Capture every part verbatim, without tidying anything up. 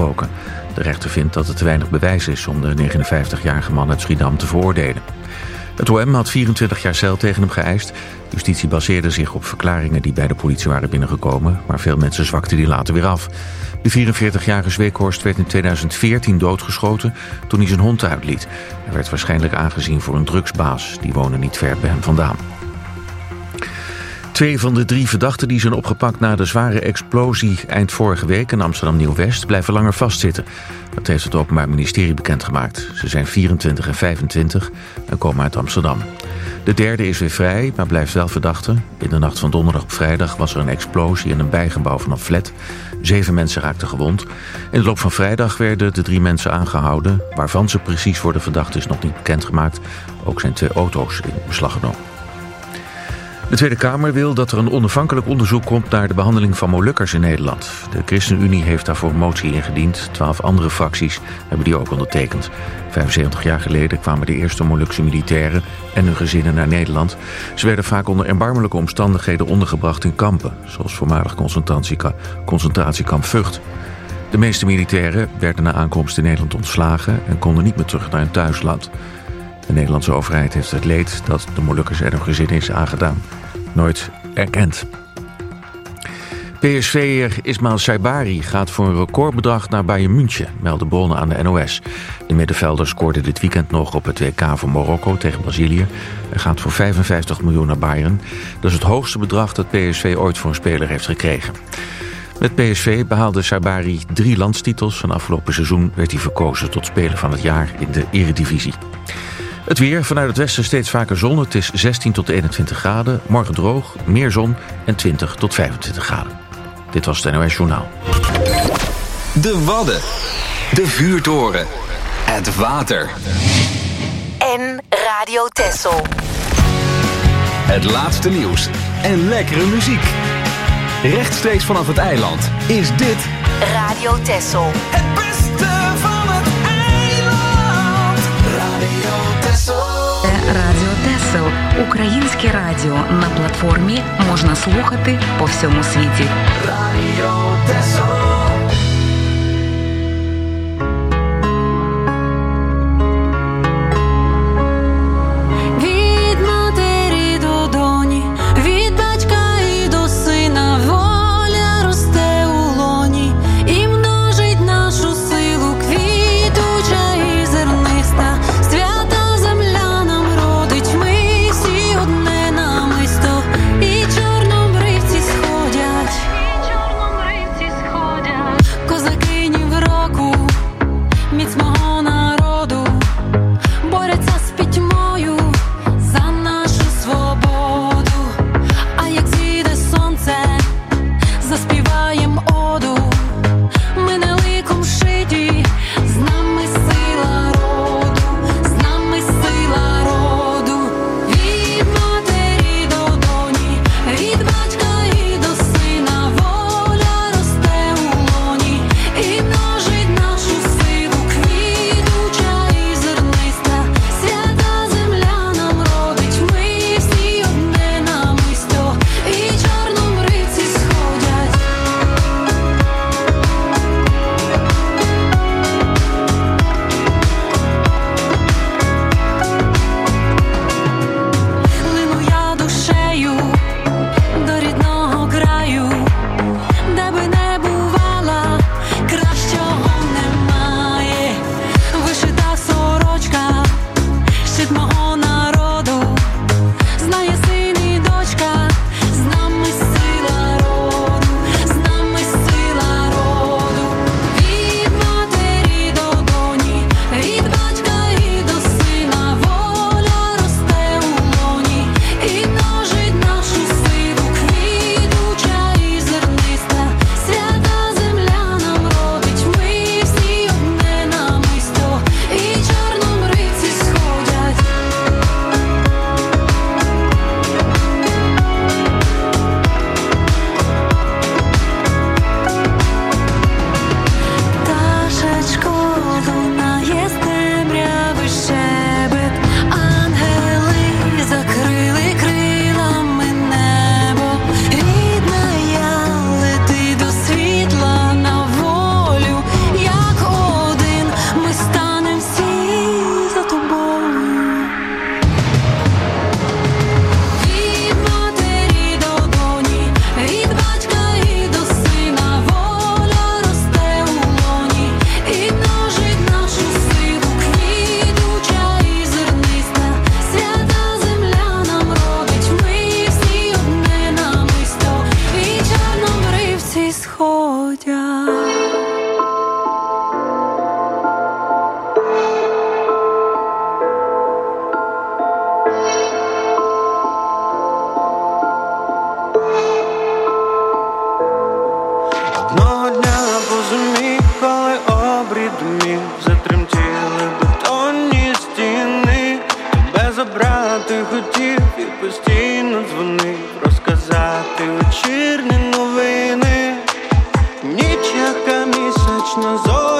gebroken. De rechter vindt dat er te weinig bewijs is om de negenenvijftigjarige man uit Schiedam te veroordelen. Het O M had vierentwintig jaar cel tegen hem geëist. Justitie baseerde zich op verklaringen die bij de politie waren binnengekomen, maar veel mensen zwakten die later weer af. De vierenveertigjarige Zweekhorst werd in tweeduizend veertien doodgeschoten toen hij zijn hond uitliet. Hij werd waarschijnlijk aangezien voor een drugsbaas. Die woonde niet ver bij hem vandaan. Twee van de drie verdachten die zijn opgepakt na de zware explosie eind vorige week in Amsterdam Nieuw-West blijven langer vastzitten. Dat heeft het Openbaar Ministerie bekendgemaakt. Ze zijn vierentwintig en vijfentwintig en komen uit Amsterdam. De derde is weer vrij, maar blijft wel verdachte. In de nacht van donderdag op vrijdag was er een explosie in een bijgebouw van een flat. Zeven mensen raakten gewond. In de loop van vrijdag werden de drie mensen aangehouden. Waarvan ze precies worden verdacht is nog niet bekendgemaakt. Ook zijn twee auto's in beslag genomen. De Tweede Kamer wil dat er een onafhankelijk onderzoek komt naar de behandeling van Molukkers in Nederland. De ChristenUnie heeft daarvoor een motie ingediend. Twaalf andere fracties hebben die ook ondertekend. vijfenzeventig jaar geleden kwamen de eerste Molukse militairen en hun gezinnen naar Nederland. Ze werden vaak onder erbarmelijke omstandigheden ondergebracht in kampen, zoals voormalig concentratiekamp, concentratiekamp Vught. De meeste militairen werden na aankomst in Nederland ontslagen en konden niet meer terug naar hun thuisland. De Nederlandse overheid heeft het leed dat de Molukkers en hun gezinnen is aangedaan nooit erkend. P S V'er Ismail Saibari gaat voor een recordbedrag naar Bayern München, melden bronnen aan de N O S. De middenvelder scoorde dit weekend nog op het W K van Marokko tegen Brazilië. Hij gaat voor vijfenvijftig miljoen naar Bayern. Dat is het hoogste bedrag dat P S V ooit voor een speler heeft gekregen. Met P S V behaalde Saibari drie landstitels en afgelopen seizoen werd hij verkozen tot speler van het jaar in de Eredivisie. Het weer, vanuit het westen steeds vaker zon. Het is zestien tot eenentwintig graden. Morgen droog, meer zon en twintig tot vijfentwintig graden. Dit was het N O S Journaal. De Wadden. De Vuurtoren. Het water. En Radio Texel. Het laatste nieuws en lekkere muziek. Rechtstreeks vanaf het eiland is dit Radio Texel. Het beste van het eiland. Radio Texel. Радіо Тесел – українське радіо. На платформі можна слухати по всьому світі. Radio Texel. Сходять.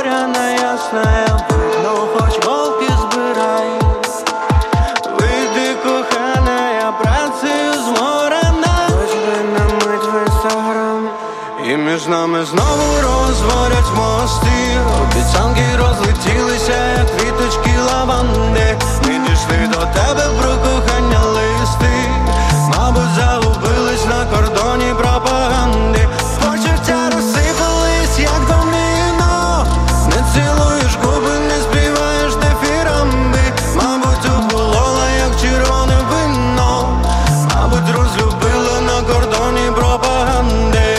зоряна ясна, ну хоч волки збирай. Вийди, кохана, я працею зморена. Хоч би на мить в інстаграм, і між нами знову розводять мости. Обіцянки розлетілися, як квіточки лаванди. Ми дійшли до тебе про кохання листи. Мабуть, загубились на кордоні пропаганди. Почуття розсипались, як доміно. Не цілуєш губи, не співаєш дифірамби. Мабуть, охолола, як червоне вино. Мабуть, розлюбила на кордоні пропаганди.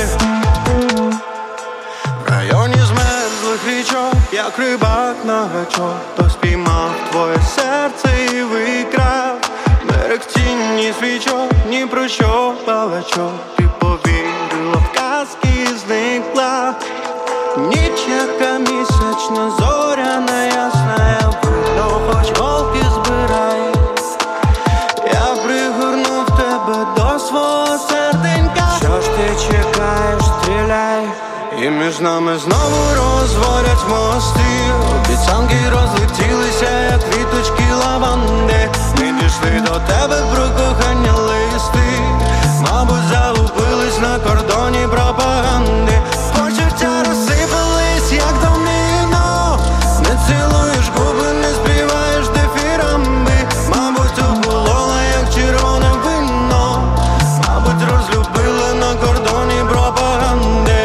В районі змерзлих річок, як рибак на гачок, то спіймав твоє серце і викрав. Берег тіні свічок, ні про що балачок. Ти повірила в казки і зникла. Ніч, яка місячна, зоряна ясна, ну хоч волки збирай. Я пригорнув тебе до свого серденька. Що ж ти чекаєш, стріляй. І між нами знову розводять мости. Обіцянки розлетілися, як квіточки лаванди. Ми дійшли до тебе про кохання листи. Мабуть, загубились на кордоні пропаганди. Почуття розсипались, як доміно. Не цілуєш губи, не співаєш дифірамби. Мабуть, охолола, як червоне вино. Мабуть, розлюбила на кордоні пропаганди.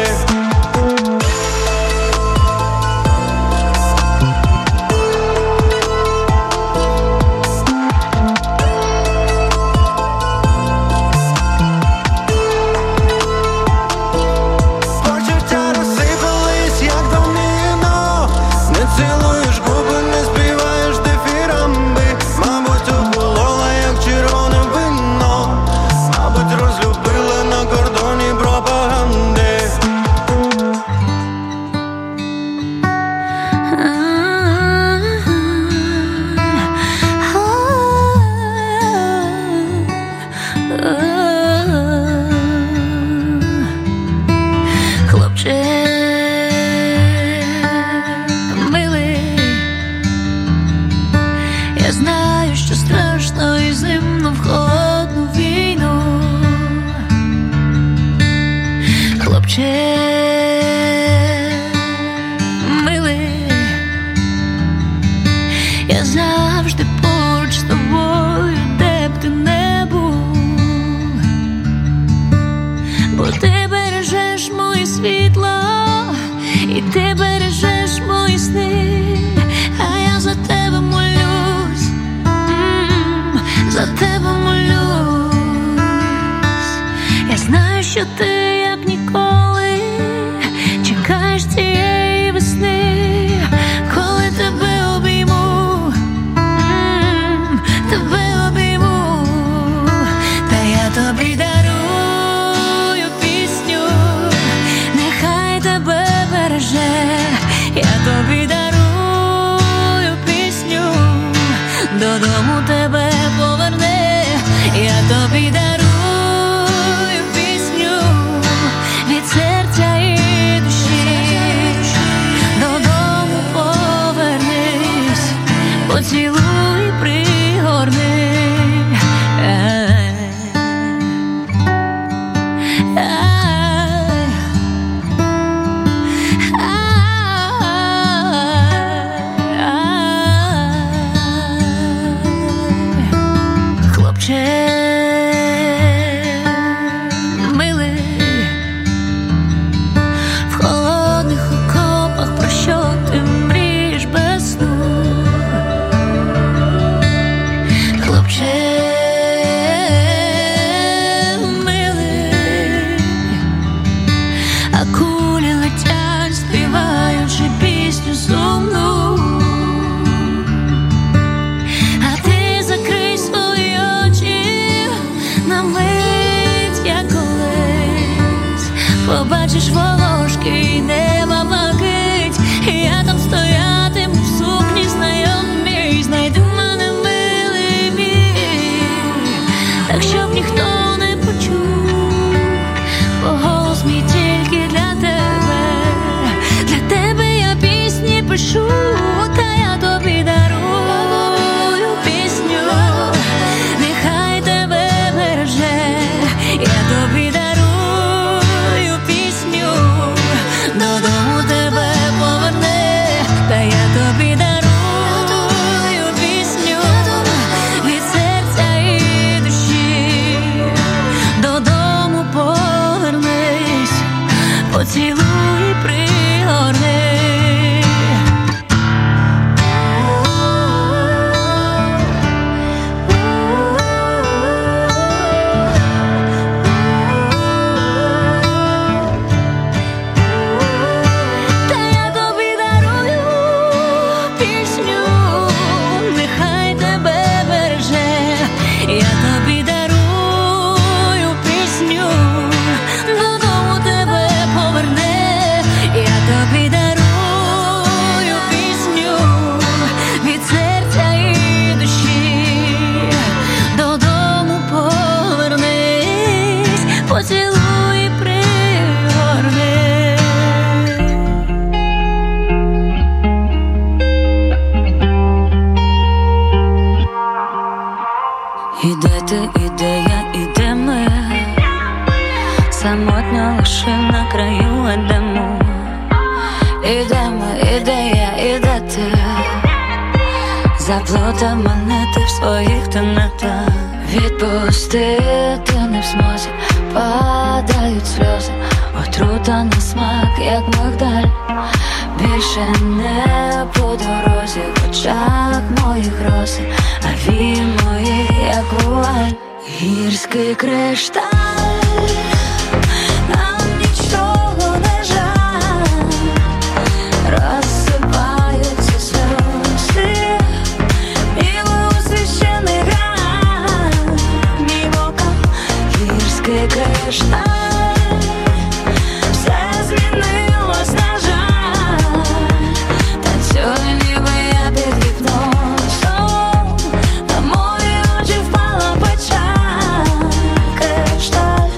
Що ти, як ніколи, чекаєш цієї весни, коли тебе обійму, м-м, тебе обійму, та я тобі дарую пісню, нехай тебе береже, я тобі дарую пісню, додому тебе поверне, я тобі дарую серця і душі, додому повернись, поцілуй, пригорни. Хлопче, і де я, і де ти. Заплутав мене ти в своїх тенетах. Відпустити не в змозі, падають сльози, отрута на смак, як мигдаль. Більше не по дорозі, в очах моїх рози, а вії мої, як вуаль. Гірський кришталь, нам нічого не жаль. Розсипаються сльози, ніби у священий граль. Мій вокал, гірський кришталь. Все змінилось, на жаль. Танцюю, ніби я під гіпнозом. На мої очі впала печаль. Кришталь,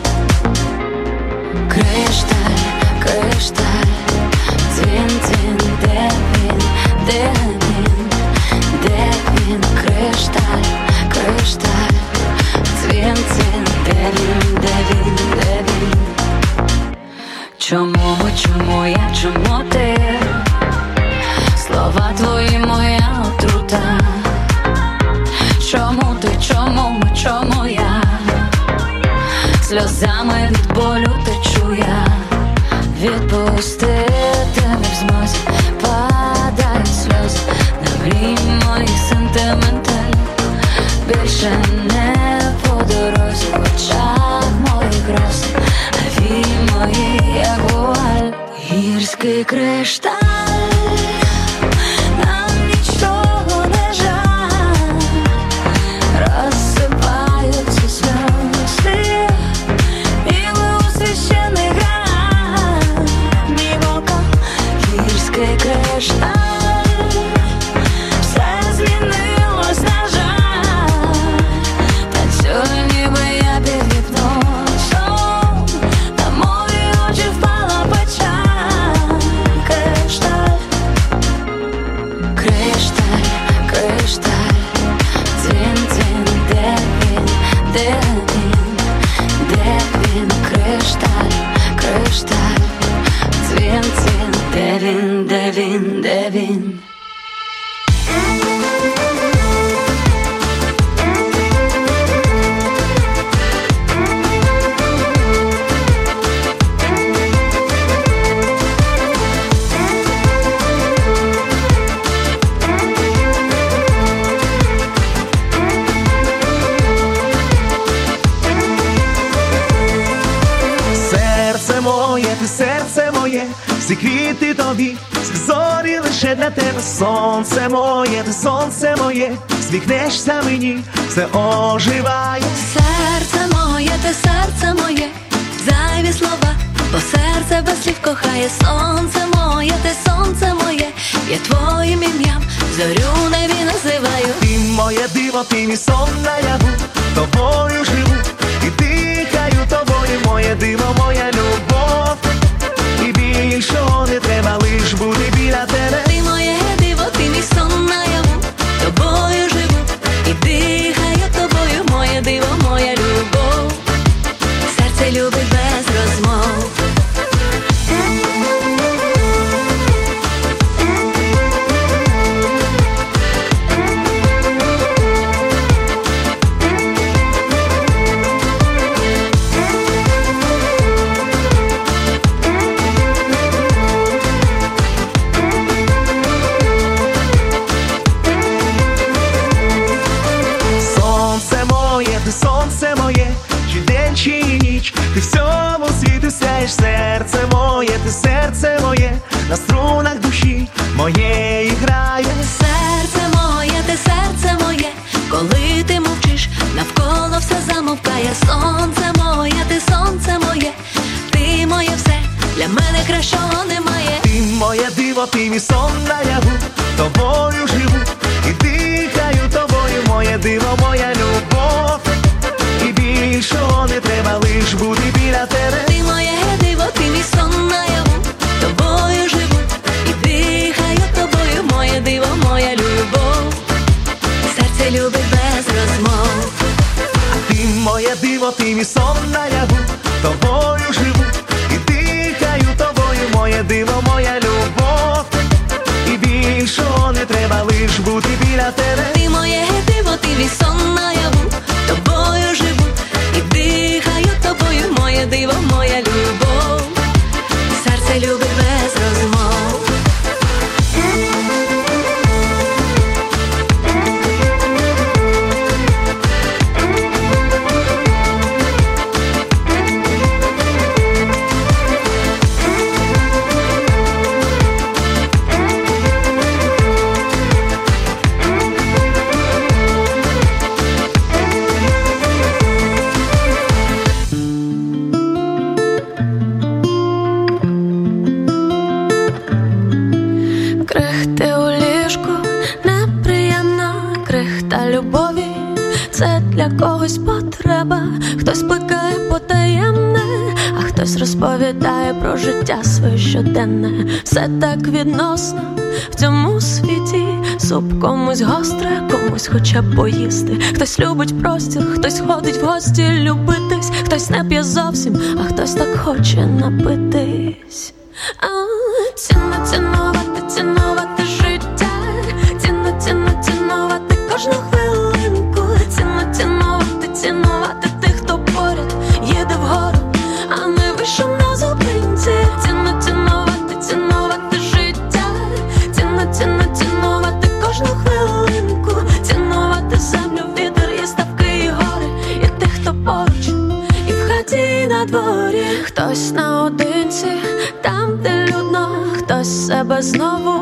кришталь, кришталь. Дзвін-дзвін, де він, де він, де він? Кришталь, кришталь. Дзвін-дзвін, де він, де він, де він? Чому ми, чому я, чому ти? Слова твої моя отрута. Чому ти, чому ми, чому я? Сльозами від болю течу я. Відпустити не в змозі, падають сльози на мрій моїх сентименталь. Більше не по дорозі, в очах моїх роз, а вії мої, як вуаль. Гірський кришталь, нам нічого не жаль. Розсипаються сльози, ніби у священий граль. Мій вокал, гірський кришталь. Все змінилось, на жаль. Танцюю, ніби я під гіпнозом. На мої очі впала печаль. Кришталь, кришталь, кришталь. Дзвін-дзвін, де він, де він, де він? Кришталь, кришталь. Дзвін-дзвін, де він, де він, де він? Серце моє, ти серце моє, всі квіти тобі, всі зорі лише для тебе. Сонце моє, ти сонце моє, сміхнешся мені, все оживає. Серце моє, ти серце моє, зайві слова, бо серце без слів кохає. Сонце моє, ти сонце моє, я твоїм ім'ям зорю небі називаю. Ти моє диво, ти мій сон наяву, тобою живу і дихаю тобою. Моє диво, моя любов, і більшого не треба, лиш бути біля тебе. Ти моє диво, ти мій сон наяву, тобою живу і дихаю тобою. Моє диво, моя любов, серце любить без розмов. Сонце моє, ти сонце моє, чи день, чи ніч, ти всьому світу сяєш. Серце моє, ти серце моє, на струнах душі моєї грає. Серце моє, ти серце моє, коли ти мовчиш, навколо все замовкає. Сонце моє, ти сонце моє, ти моє все, для мене кращого немає. Ти моє диво, ти мій сон наяву, тобою живу і дихаю тобою. Моє диво, моя любов, і більшого не треба, лиш бути біля тебе. Ти моє диво, ти мій сон наяву, тобою живу і дихаю тобою. Моє диво, моя любов, серце любить без розмов. Ти моє диво, ти мій сон наяву, тобою живу і дихаю тобою. Моє диво, моя любов, тебе. Ти моє диво, ти мій сон наяву, тобою живу і дихаю тобою, моє диво, моя любов. Серце любить без розмов. Для когось потреба, хтось плекає потаємне, а хтось розповідає про життя своє щоденне. Все так відносно в цьому світі. Суп комусь гостре, комусь хоча б поїсти. Хтось любить простір, хтось ходить в гості любитись. Хтось не п'є зовсім, а хтось так хоче напитись. А, цінно цінувати, цінувати життя. Цінно, цінно, цінувати кожну хвилинку. Цінно цінувати, цінувати тих, хто поряд їде вгору, а не вийшов на зупинці. Цінно цінувати, цінувати життя. Цінно, цінно, цінувати кожну хвилинку. Цінувати землю, вітер і ставки, і гори, і тих, хто поруч, і в хаті, і на дворі. Хтось наодинці, там, де людно, хтось себе знову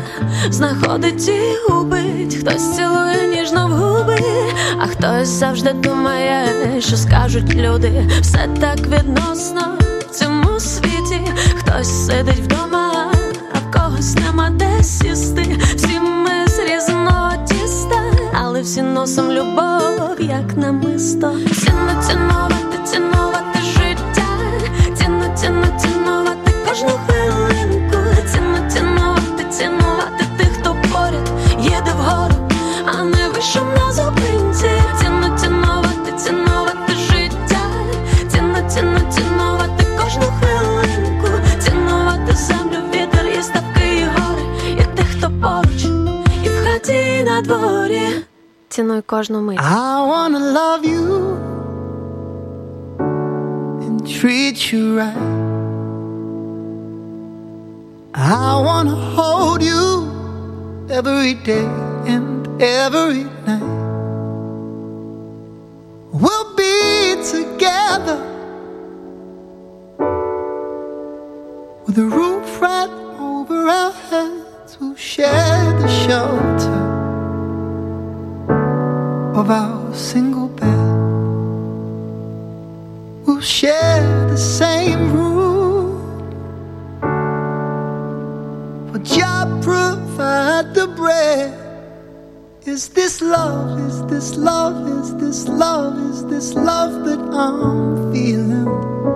знаходить і губить. Хтось цілує ніжно в губи, а хтось завжди думає, що скажуть люди. Все так відносно в цьому світі. Хтось сидить вдома, а в когось нема де сісти. Всі ми з різного тіста, але всі носом любов, як намисто. Цінно цінувати, цінувати життя. Цінно, цінно, цінувати кожну хвилинку. Цінно цінувати, цінувати тих, хто поряд їде вгору, а не вийшов на зупинці. Цінно цінувати, цінувати життя. Цінно, цінно, цінувати кожну хвилинку. Цінувати землю, вітер і ставки, і гори, і тих, хто поруч, і в хаті, і на дворі. Цінуй кожну мить. I wanna love you and treat you right. I wanna hold you every day and every night. We'll be together with a roof right over our heads. We'll share the shelter of our single bed. We'll share the same room, but Jah provide the bread. Is this love, is this love, is this love, is this love that I'm feeling?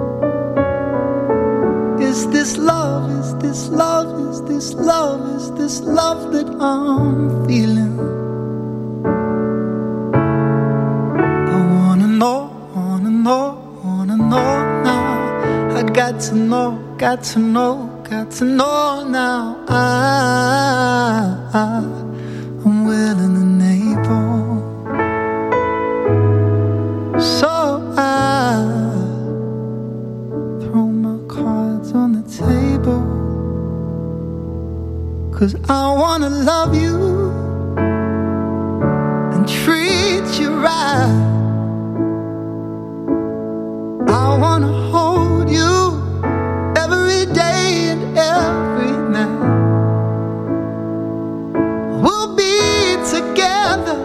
Is this love, is this love, is this love, is this love that I'm feeling? I wanna know, wanna know, wanna know now. I got to know, got to know, got to know now. I, I I'm willing and able, so I throw my cards on the table, 'cause I wanna love you and treat you right. I wanna hold you every day and every night. We'll be together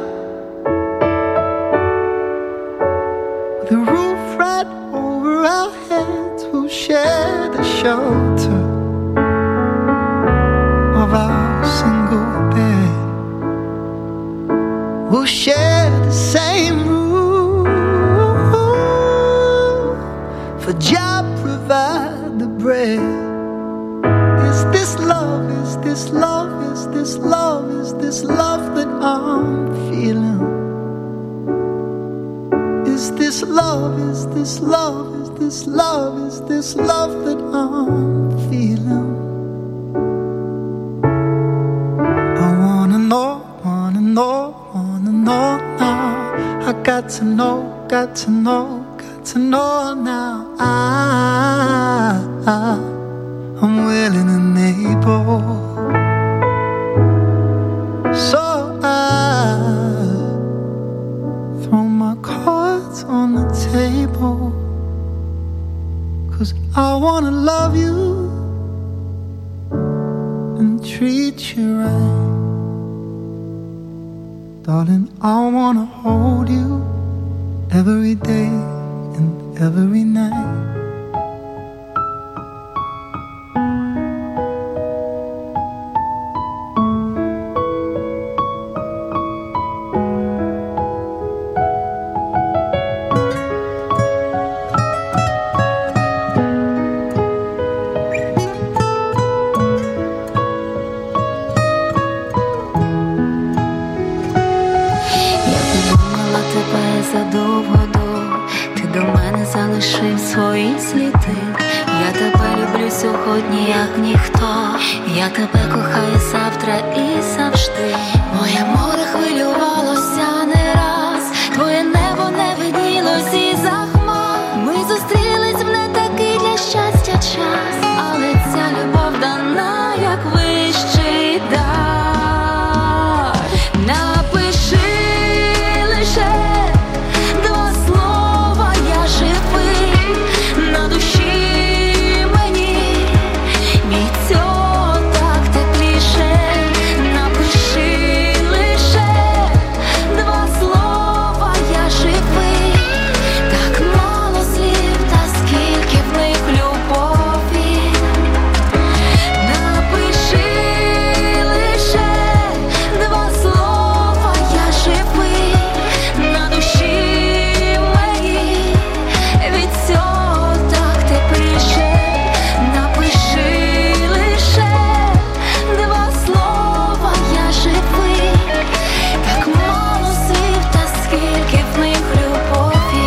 with a roof right over our heads. We'll share the shelter of our single bed. We'll share the same room, for Jah provide the bread. Is this love, is this love, is this love, is this love that I'm feeling? Is this love, is this love, is this love, is this love that I'm feeling? I wanna know, wanna know, got to know, got to know, got to know now. I, I, I'm willing and able. So I throw my cards on the table, 'cause I wanna love you and treat you right. Darling, I wanna hold you every day and every night. Залишив свої сліди. Я тебе люблю сьогодні, як ніхто. Я тебе кохаю завтра і завжди. Моє море хвилювалося не раз, твоє небо не виднілось із-за хмар. Ми зустрілись в не такий для щастя час, але ця любов дана, як вищий дар. Напиши лише два слова, я живий, на душі мені від цього так тепліше. Напиши лише два слова, я живий, так мало слів, та скільки в них любові. Напиши лише два слова, я живий, на душі мені від цього так тепліше. Напиши лише два слова, я живий, так мало слів, та скільки в них любові.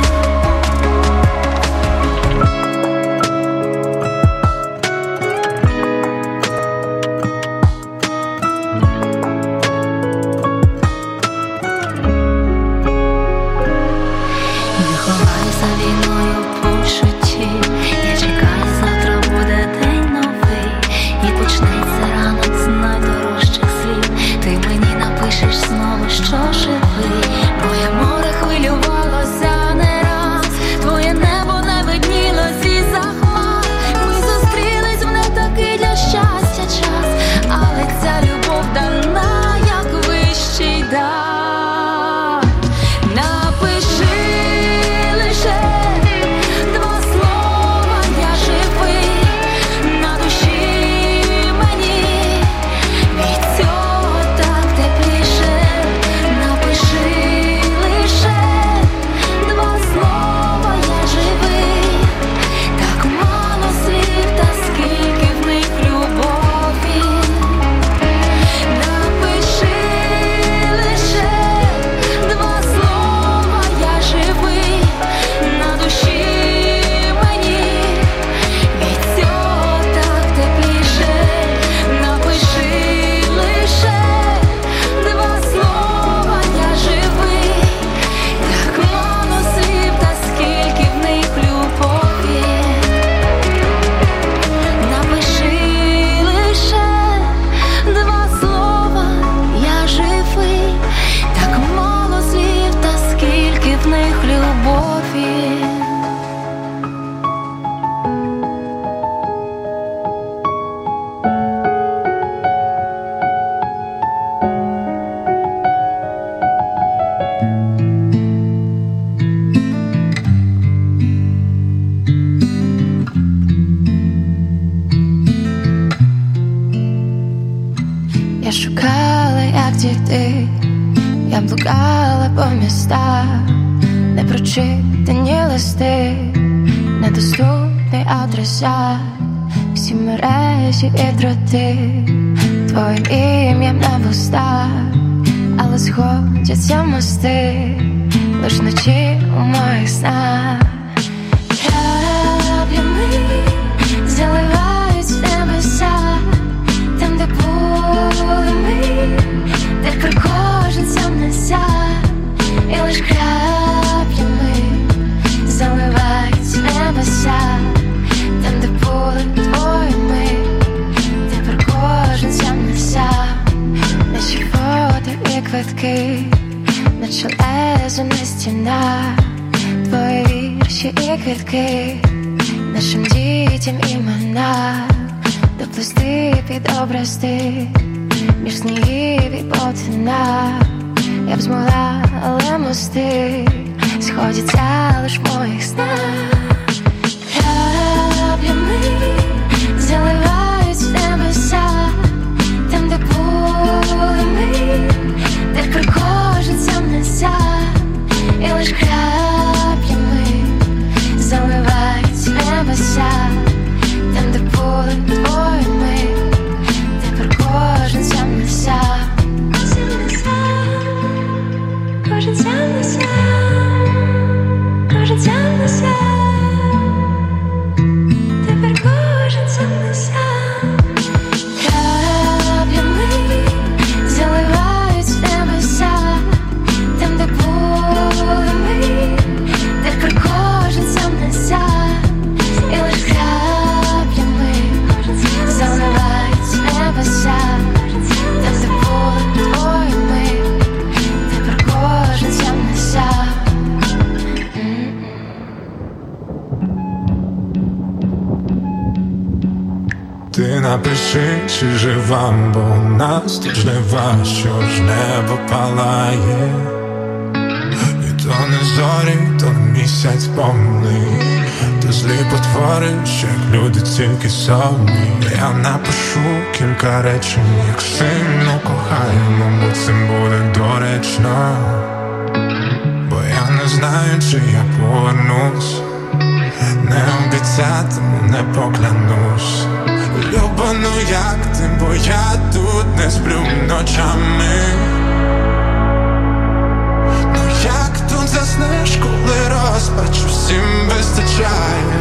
Я ховаюся війною почутті, я чекаю, завтра буде день новий, і почнеться ранок з найдорожчих слів. Ти мені напишеш знову, що живий. Моє море хвилювалося не раз, твоє небо не виднілось із-за хмар. Ми зустрілись в не такий для щастя час, але ця любов дана, як вищий дар. Напиши лише два слова, я живий, на душі мені від цього так тепліше. Напиши лише два слова, я живий, так мало слів, та скільки в них любові. Напиши лише два слова, я живий, на душі мені від цього так тепліше. Напиши лише два слова, я живий, так мало слів, та скільки в них любові. Напиши лише два слова, я живий, так мало слів, та скільки в них любові. Я шукала, як дійти, я блукала по містах, непрочитані листи, недоступний адреса, всі мережі і дроти, твоїм ім'ям на вустах, але сходяться мости, лиш вночі у моїх снах. Краплями заливають небеса, там, де були ми, де про кожен сам не сам, і лиш край квитки, наче лезена стіна, твої вірші і квитки, нашим дітям імена, доплести під образти, між снігів і потина. Я б змогла, але мости сходяться лиш в моїх снах. Краплями заливають небеса, там, де були ми, де про кожен сам не сам. І лиш краплями заливають небеса, там, де були твої ми, де про кожен сам не сам. Кожен сам не сам, кожен сам не сам, тепер кожен сам не сам. Краплями заливають небеса, там, де були ми, тепер кожен сам не сам. І лиш краплями заливають небеса, там, де були твої ми, тепер кожен сам не сам. Ти напиши, чи жива, бо у нас тут жнива, що ж небо палає. І то не зорі, то місяць повний, то злі потвори, що як люди тільки собі. Я напишу кілька речень, як сильно кохаємо, бо цим буде доречно. Бо я не знаю, чи я повернусь, не обіцятиму, не поклянусь. Люба, ну як ти, бо я тут не сплю ночами. Ну як тут заснеш, коли розпачу всім вистачає?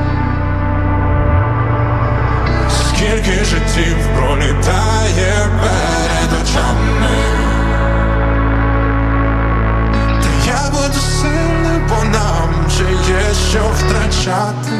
Скільки життів пролітає перед очами. Та я буду сильним, бо нам вже є що втрачати.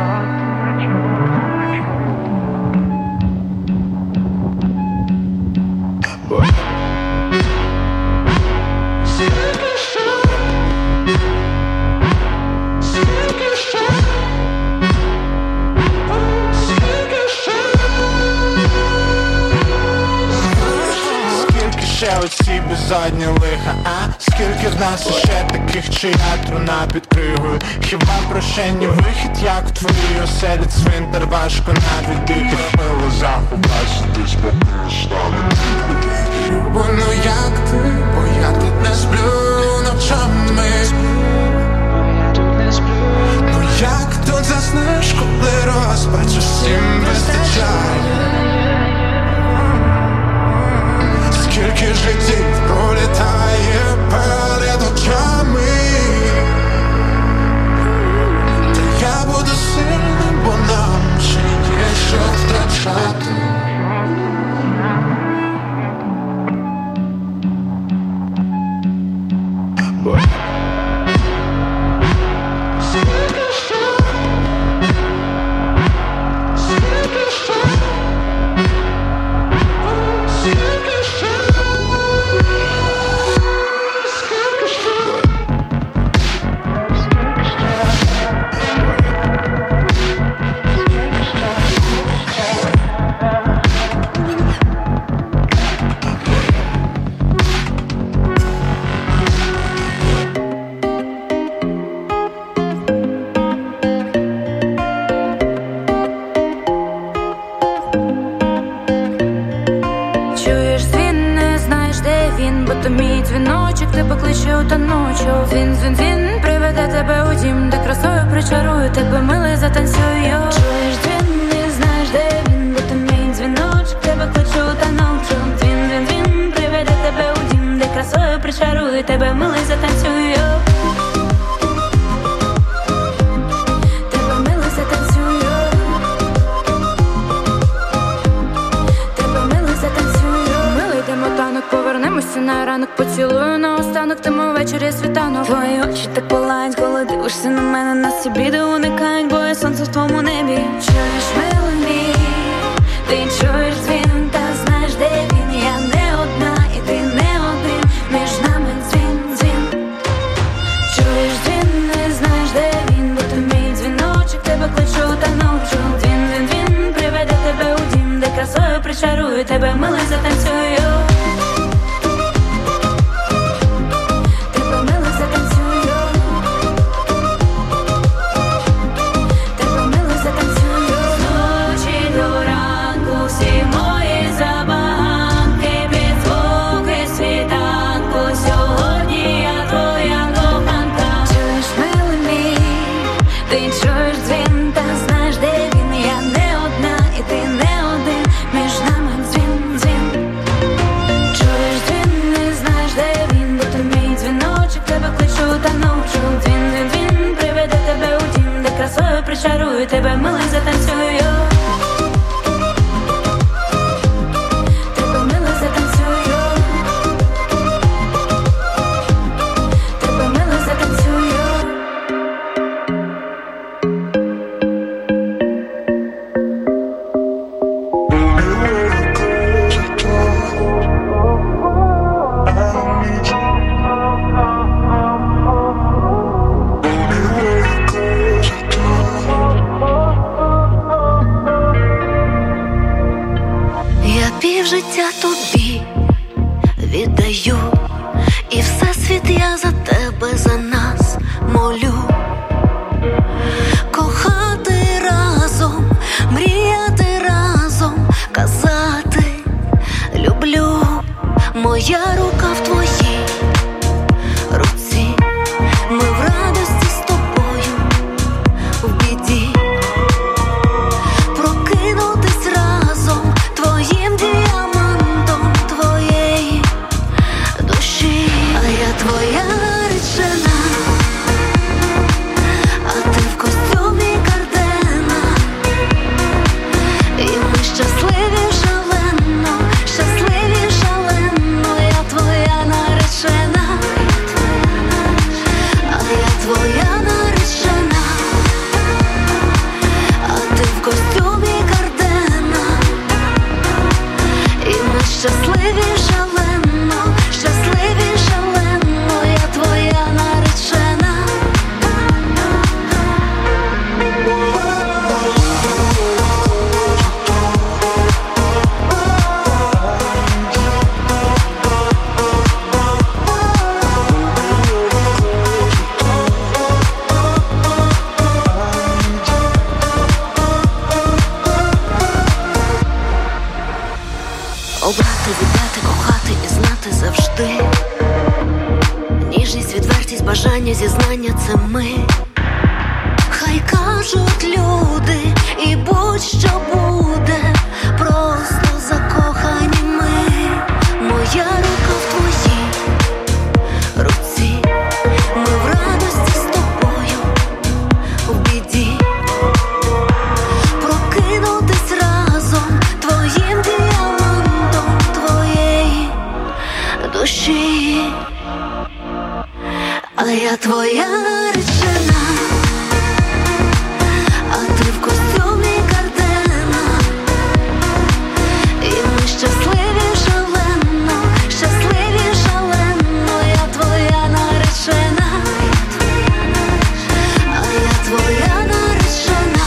Ще оці безодні лиха, а? Скільки в нас іще таких, чия труна під кригою? Хіба прощення вихід, як в твоїй оселі цвинтар, важко навіть дихать. Мило заховайся, спокійно стане. Люба, ну як ти, бо я тут не сплю ночами. Ну як тут заснеш, коли розпач усім вистачає? Скільки життів пролітає перед очами. Та я буду сильним, бо нам ще є що втрачати. Він, він, він приведе тебе у дім, де красою причарую тебе, милий, затанцюю. Чуєш дзвін, не знаєш, де він, бо то мій дзвіночок, тебе кличу та навчу. Він, він, він приведе тебе у дім, де красою причарую тебе, милий, затанцюю. Тебе, милий, затанцюю. Тебе, милий, затанцюю. Милий, де мотанок, повернемося на ранок, поцілую на останок, тому ввечері світанок. Твої очі так палають, коли дивишся на мене, нас ці біди уникають, бо я сонце в твоєму небі. Чуєш, милий мій, ти чуєш дзвін, та знаєш, де він. Я не одна, і ти не один, зачарую тебе, милий, затанцюю. Тебе, милий, затанцюю. Тебе, милий, затанцюю. Життя тобі віддаю, і всесвіт я за тебе, за нас молю. Кохати разом, мріяти разом, казати люблю. Моя рука в твоїй руці, ми в радості з тобою, в біді. Прокинутись разом твоїм діамантом твоєї душі. А я твоя наречена, а ти в костюмі Гардена. І ми щасливі шалено, щасливі шалено. Я твоя наречена, а я твоя наречена, а ти в костюмі Гардена. І ми щасливі шалено, щасливі шалено. Я твоя наречена. Обрати, віддати, кохати і знати завжди. Ніжність, відвертість, бажання, зізнання – це ми. Хай кажуть люди, і будь-що буде, просто закохані ми. Моя рука в твоїй руці, ми в радості з тобою, в біді. Прокинутись разом твоїм діамантом твоєї душі. А я твоя наречена, а ти в костюмі Гардена. І ми щасливі шалено, щасливі шалено. Я твоя наречена, а я твоя наречена,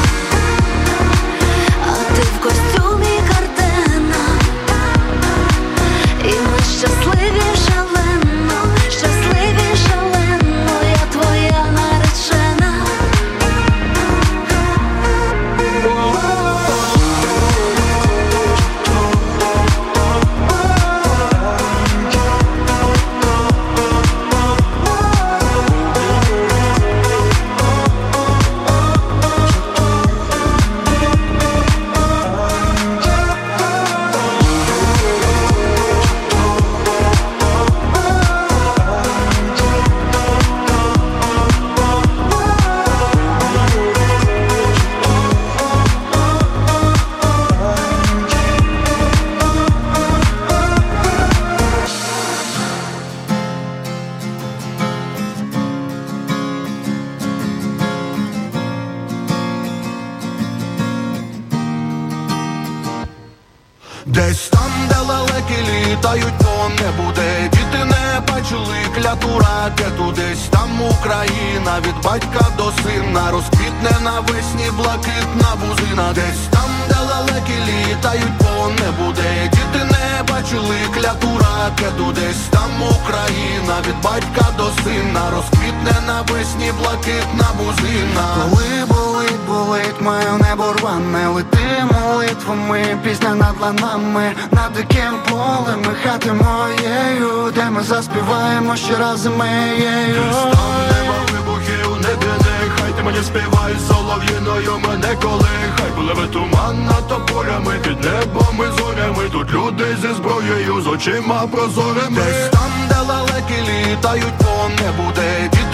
а ти в костюмі Гардена. І ми щасливі шалено, щасливі шалено. Я твоя наречена. Десь там, де лелеки літають по небу, де діти не бачили кляту ракету. Десь там Україна від батька до сина розквітне навесні блакитна бузина. Десь там, де лелеки літають по небу, де діти не бачили кляту ракету. Десь там Україна від батька до сина розквітне навесні блакитна бузина. Коли болить, болить моє небо рване, лети молитвами, пісня над ланами, над диким полем і хати моєю, де ми заспіваємо ще раз моєю. Десь там нема вибухів, не дине, хай ти мені співай солов'їною мене колихай. Пливе туман над тополями, під небом і зорями, тут люди зі зброєю, з очима прозорими. Десь там, де лелеки літають по небу, де діти не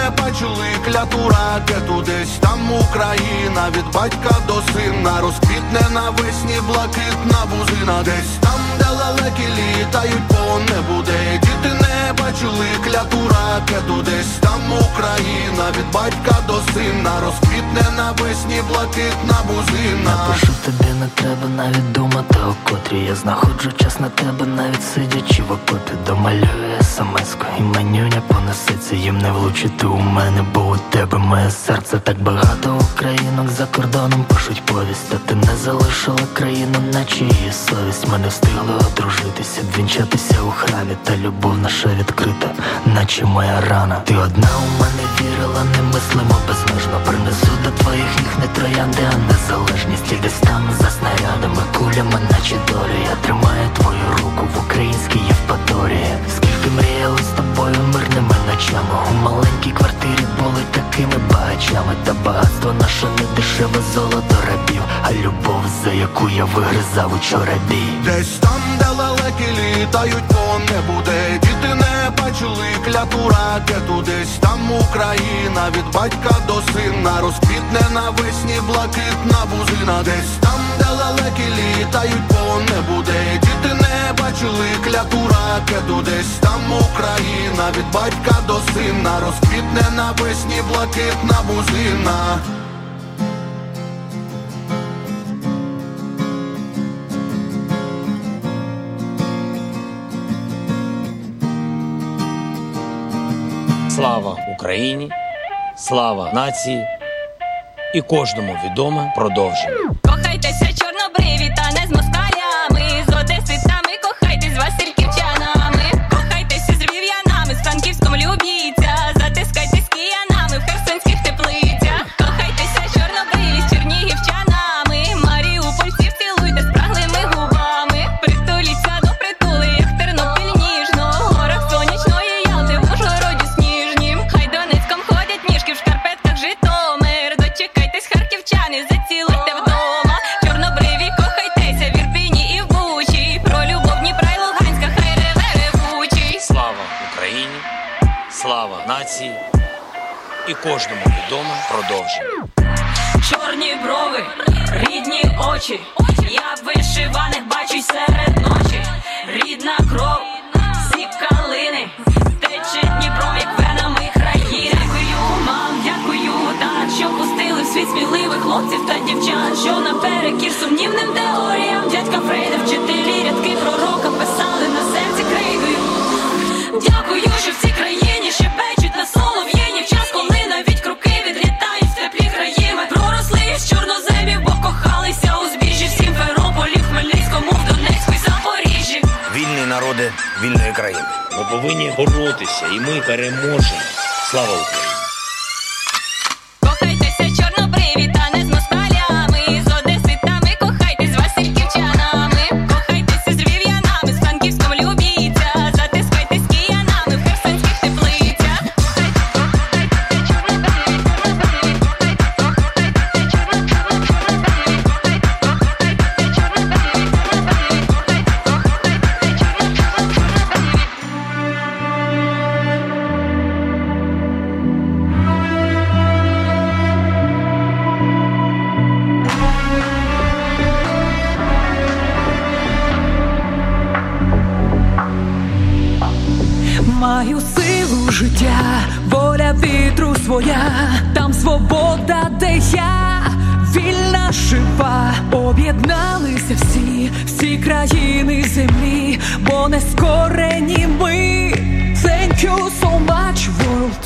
почули кляту ракету. Десь там Україна від батька до сина розквітне навесні блакитна бузина. Десь там, де лелеки літають по небу, де діти не почули кляту ракету. Десь там Україна від батька до сина розквітне навесні блакитна бузина. Напишу тобі, не треба навіть думати, о котрі я знаходжу час на тебе, навіть сидячи в окопі. Домалюю смс-ку і менюня понесеться, їм не влучити у мене, бо у тебе моє серце. Так багато українок за кордоном пишуть повість, та ти не залишила країну, наче її совість. Ми не встигли одружитися, вінчатися у храмі, та любов наша відкрита, наче моя рана. Ти одна у мене вірила, немислимо безмежно. Принесу до твоїх ніг не троянди, а незалежність. І десь там за снарядами, кулями, наче долі, я тримаю твою руку в українській Євпаторії. Скільки мріяли з тобою мирними ночами, у маленькій квартирі були такими багачами. Та багатство наше не дешеве золото рабів, а любов, за яку я вигризав учора бій. Десь там, де лелеки літають по небу, де діти не почули кляту ракету. Десь там Україна від батька до сина розквітне навесні блакитна бузина. Десь там, де лелеки літають по небу, де діти не почули кляту ракету. Десь там Україна від батька до сина розквітне навесні блакитна бузина. Слава Україні, слава нації і кожному відоме продовження. Кохайтеся чорнобриві та не з москалями, з одеситами кохайтесь з васильківчанами. Кохайтеся з львів'янами, з Франківськом любіться, затискайтесь з киянами в херсонських теплицях. Кохайтеся чорнобриві з чернігівчанами, маріупольців цілуйте спраглими губами. Притуліться до притули, як Тернопіль ніжно, в горах сонячної Ялти, в Ужгороді сніжнім. Хай Донецьком ходять ніжки в шкарпетках Житомир. Дочекайтесь, харківчани, зацілуйте вдома. Чорнобриві кохайтеся в Ірпіні і в Бучі, про любов Дніпра й Луганська хай реве ревучий. Слава Україні, слава нації і кожному відоме продовження. Чорні брови, рідні очі, я в вишиваних бачу й серед ночі. Рідна кров, всі калини, тече Дніпром, як венами країни. Дякую, мам, дякую, так, що пустили в світ сміливих хлопців та дівчат, що наперекір сумнівним теоріям дядька Фрейда вчителі рядки пророка писали на серці кригою. Дякую, що в цій країні шепечуть на солов'їні в час, коли навіть круки відлітають в теплі краї. Ми проросли з чорноземів, бо кохалися у збіжжі в Сімферополі, в Хмельницькому, в Донецьку й Запоріжжі. Вільні народи вільної країни. Ми повинні боротися, і ми переможемо. Слава Україні! Кохайтеся чорнобриві та не з москалями, з одеситами кохайтесь з васильківчанами. Кохайтеся з львів'янами, з Франківськом любіться, затискайтесь з киянами в херсонських теплицях. Маю силу життя, воля вітру своя, там свобода, де я вільна, жива. Об'єдналися всі, всі країни землі, бо не скорені ми. Thank you so much, world.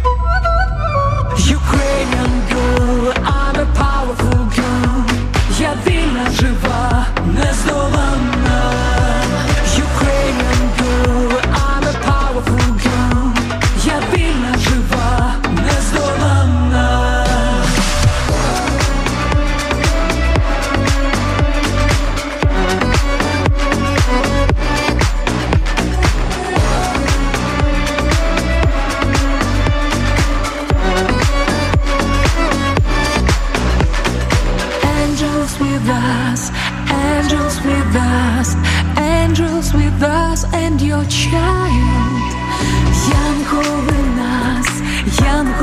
Ukrainian girl, I'm a powerful girl. Я вільна, жива, нездоланна. Ukrainian girl, I'm a powerful girl. Я вільна, жива, нездоланна. Angels with us, angels with us, angels with us and your child. Янголи нас, янголи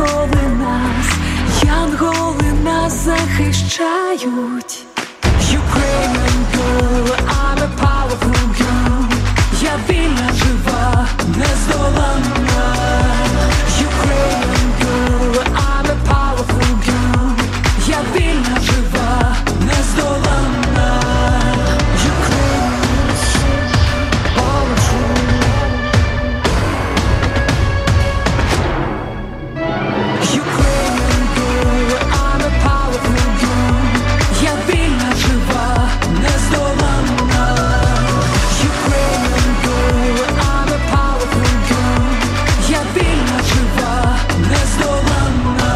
нас захищають. Ukrainian girl, I'm a powerful girl. Я вільна, жива, нездоланна. Ukrainian girl, I'm a powerful girl. Я вільна, жива, нездоланна. Ukrainians, powerful. Ukrainian girl, I'm a powerful girl. Я вільна, жива, нездоланна. Ukrainian girl, I'm a powerful girl. Я вільна, жива, нездоланна.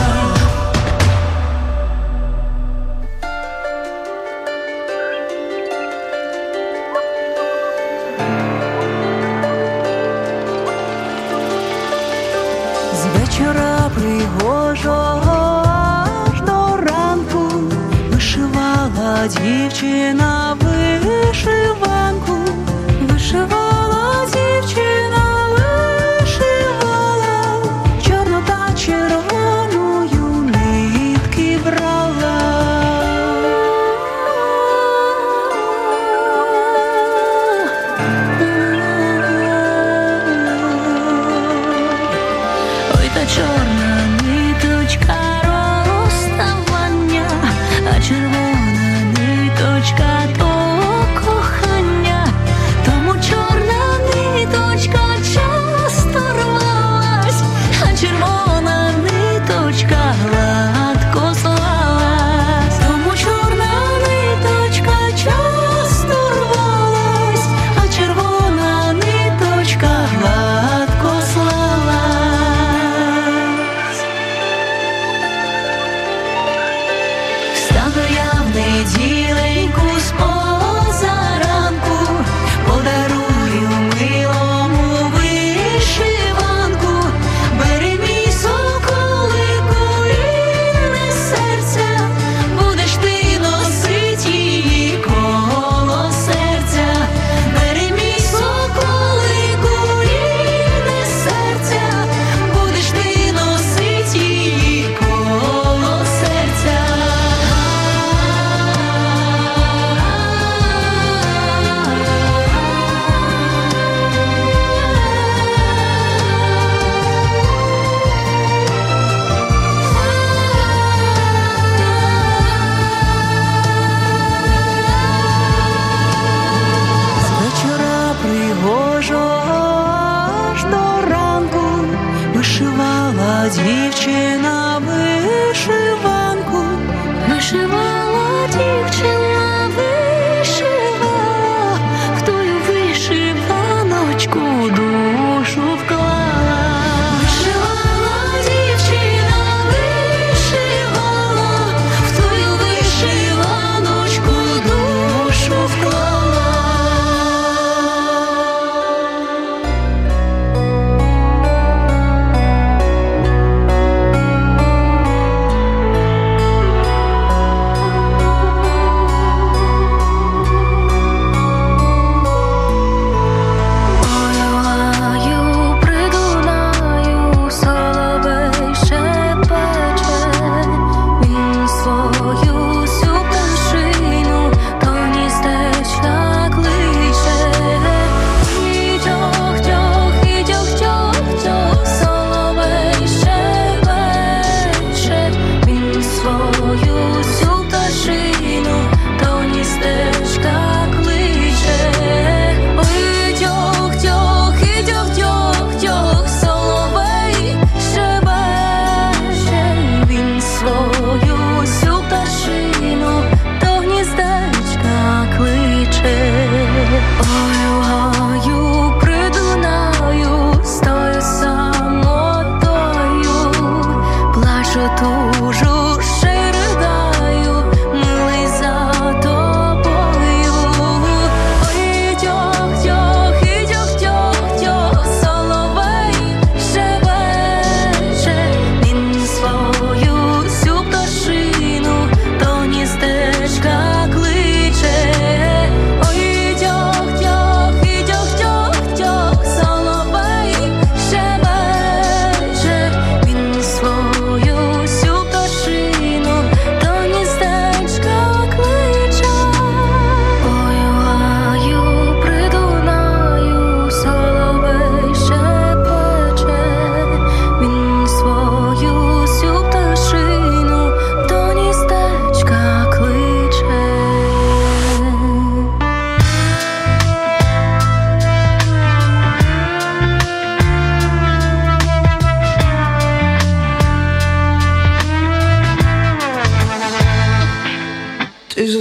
З вечора пригожого аж до ранку вишивала дівчина вишиванку, вишивала дівчина, вишивала, чорну та червоною нитки брала. Ой, та чорна ниточка розставання, а червона ниточка то кохання. Тому чорна ниточка часто рвалась, а червона ниточка гладко слалась. Тому чорна ниточка часто рвалась, а червона ниточка гладко слалась. Стану я в неділеньку з позаранку, подарую милому вишиванку. Бери мій соколику рідне серця, будеш ти носить її коло серця. Бери мій соколику рідне серця, будеш ти носить її коло серця. З вечора пригожого аж до ранку вишивала дівчина вишиванку, вишивала дівчина, вишивала, в тую вишиваночку душу вклала. Вишивала дівчина, вишивала, в тую вишиваночку душу вклала.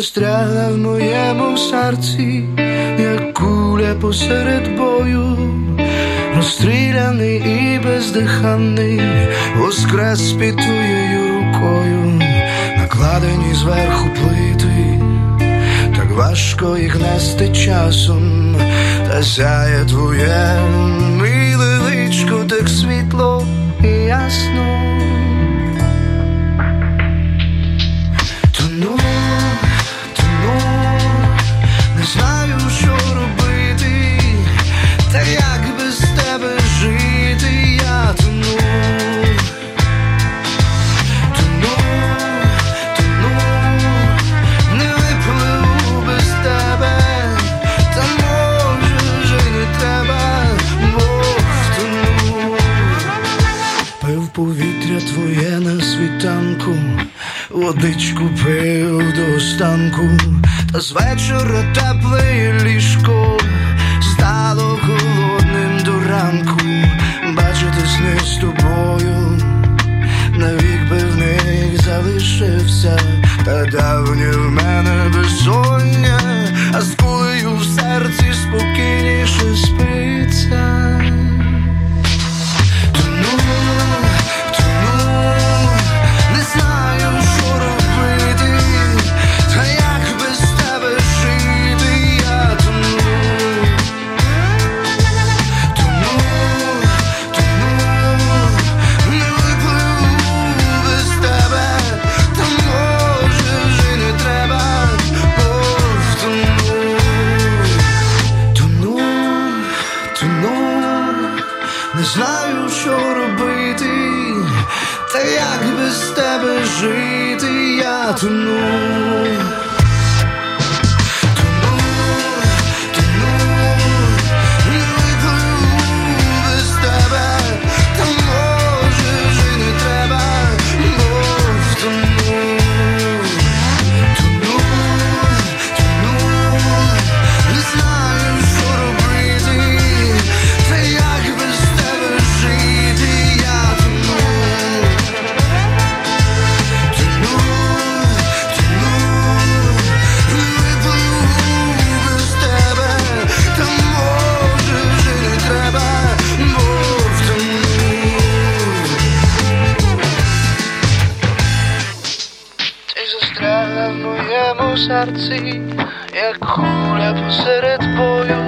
застрягла в моєму серці, як куля посеред бою, розстріляний і бездиханний, воскрес під твоєю рукою, накладені зверху плити, так важко їх нести часом, та сяє твоє миле личко так світло і ясно. Тону, тону, не знаю, що робити, та як без тебе жити, я тону. Тону, тону, не випливу без тебе, та може вже не треба, бо втону. Пив повітря твоє на світанку, водичку пив до останку, та з вечора тепле ліжко стало холодним до ранку. Бачити сни з тобою, навік би в них залишився, та давнє в мене безсоння, а з кулею в серці спокійніше спиться. Тону, тону, не знаю, що робити, та як без тебе жити, я тону. Тону, тону, не випливу без тебе, та може вже не треба, бо втону. Тону, тону, не знаю, що робити, та як без тебе жити, я тону. Тону, тону, не випливу без тебе, та може вже не треба, бо втону. Тону, тону, не знаю, що робити, та як без тебе жити, я тону. Тону, тону, не випливу без тебе, та може вже не треба, бо втону. Ти застрягла в моєму серці, як куля посеред бою.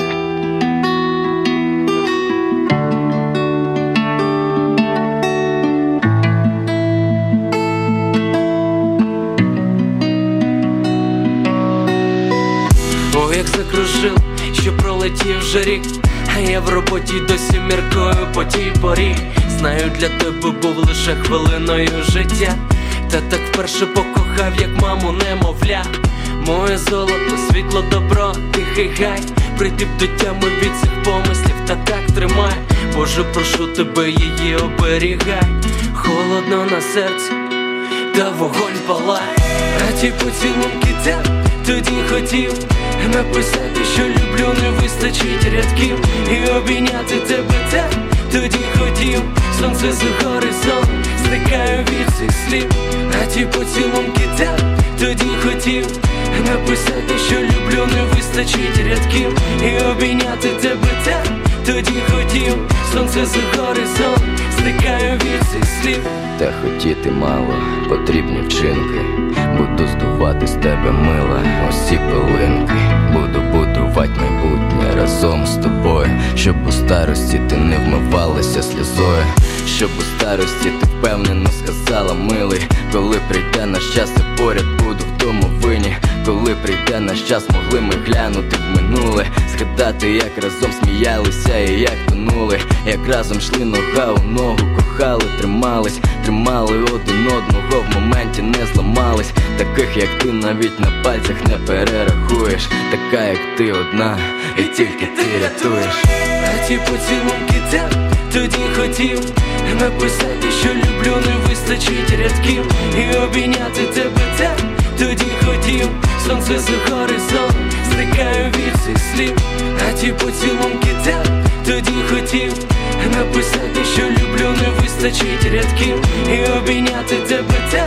О, як закружив, що пролетів вже рік, а я в роботі досі міркую по тій порі. Знаю, для тебе був лише хвилиною життя, та так вперше покохав, як маму немовля. Моє золото, світло, добро, тихий гай, прийти б до тями від цих помислів, та так тримай. Боже, прошу тебе, її оберігай. Холодно на серці, та вогонь палає. А ті поцілунки так тоді хотів написати, що люблю, не вистачить рядків, і обійняти тебе так тоді хотів. Сонце за горизонт, зникаю від цих слів. А ті поцілунки так тоді хотів написати, що люблю, не вистачить рядків, і обійняти тебе так тоді хотів. Сонце за горизонт, зникаю від цих слів. Та хотіти мало, потрібні вчинки. Буду здувати з тебе, мила, усі пилинки. Буду будувати майбутнє разом з тобою, щоб у старості ти не вмивалася сльозою, щоб у старості ти впевнено сказала, милий, коли прийде наш час, я поряд буду в домовині. Коли прийде наш час, могли ми глянути в минуле, згадати, як разом сміялися і як тонули, як разом йшли нога у ногу, кохали, тримались, тримали один одного, в моменті не зламались. Таких, як ти, навіть на пальцях не перерахуєш, така, як ти, одна, і тільки ти рятуєш. А ті поцілунки так тоді хотів написати, що люблю, не вистачить рядків, і обійняти тебе так тоді хотів. Сонце за горизонт, зникаю від цих слів. А ті поцілунки так тоді хотів написати, що люблю, не вистачить рядків, і обійняти тебе так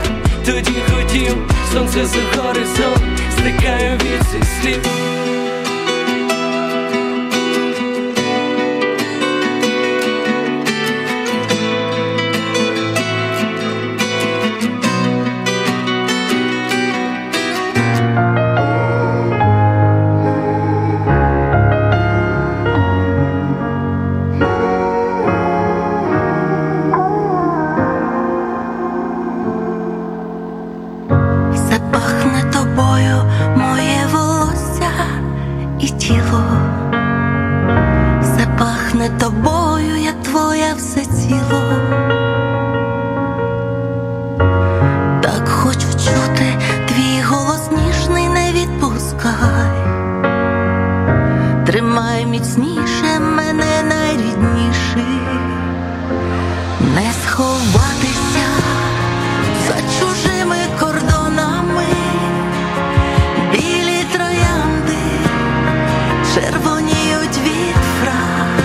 тоді хотів. Сонце за горизонт, зникаю від цих слів. Тобою я твоя все ціло. Так хочу чути твій голос ніжний, не відпускай. Тримай міцніше мене, найрідніший. Не сховатися за чужими кордонами. Білі троянди червоніють від фраз.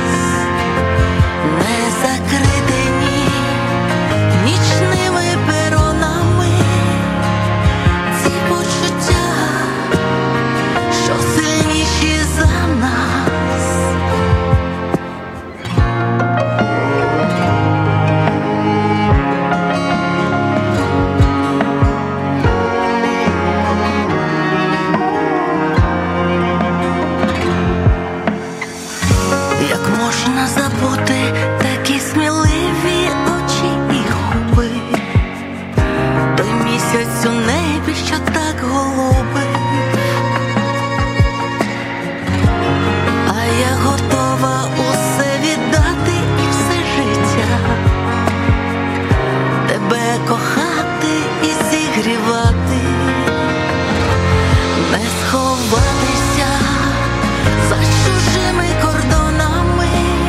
Не закритені нічними перонами ці почуття, що сильніші за нас. Як можна забути такі сміливі очі і губи, той місяць у небі, що так голубий. А я готова усе віддати і все життя, тебе кохати і зігрівати. Не сховатися за чужими кордонами.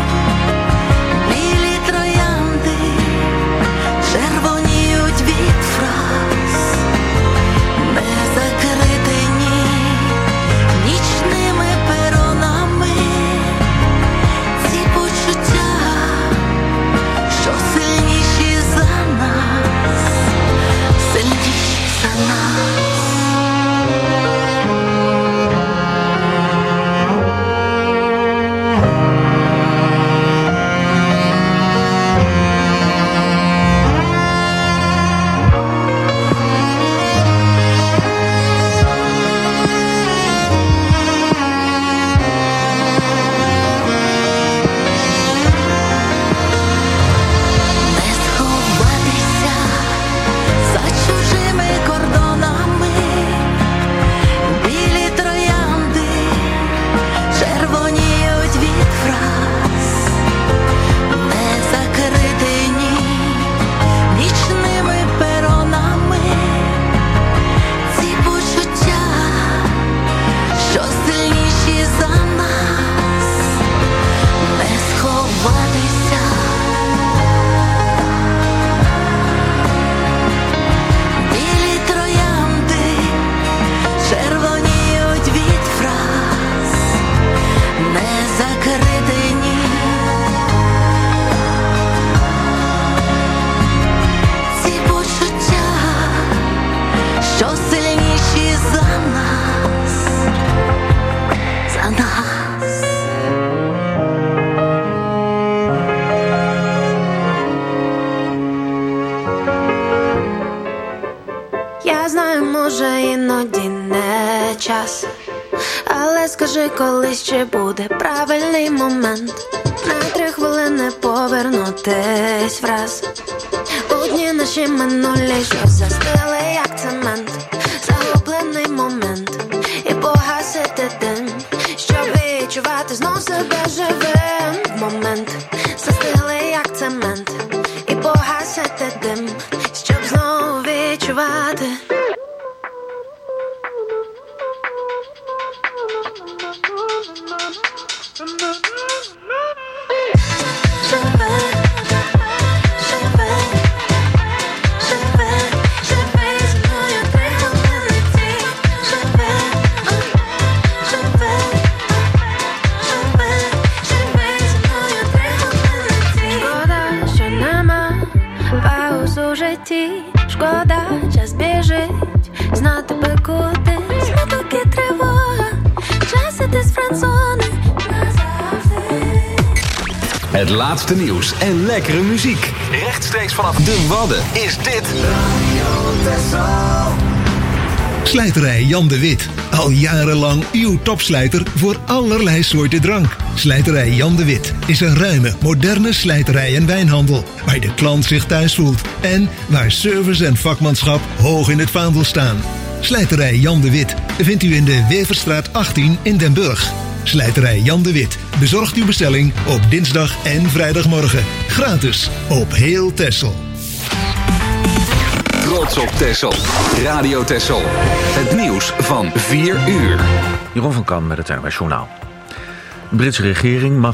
Білі троянди червоніють від фраз. Не закритені нічними перонами ці почуття, що сильніші за нас, сильніші за нас. Скажи колись, чи буде правильний момент на три хвилини повернутись враз. У дні наші минулі, що застили як цемент. Загублений момент і погасити дим, щоб відчувати знов себе живим. В момент застили як цемент і погасити дим, щоб знов відчувати. Шкода, час біг. Het laatste nieuws en lekkere muziek. Rechtstreeks vanaf de Wadden is dit Radio Texel. Slijterij Jan de Wit. Al jarenlang uw topslijter voor allerlei soorten drank. Slijterij Jan de Wit is een ruime, moderne slijterij en wijnhandel. Waar de klant zich thuis voelt. En waar service en vakmanschap hoog in het vaandel staan. Slijterij Jan de Wit vindt u in de Weverstraat achttien in Den Burg. Slijterij Jan de Wit bezorgt uw bestelling op dinsdag en vrijdagmorgen. Gratis op heel Texel. Trots op Texel. Radio Texel. Het nieuws van vier uur. Jeroen van Kan met het N W S Journaal. De Britse regering mag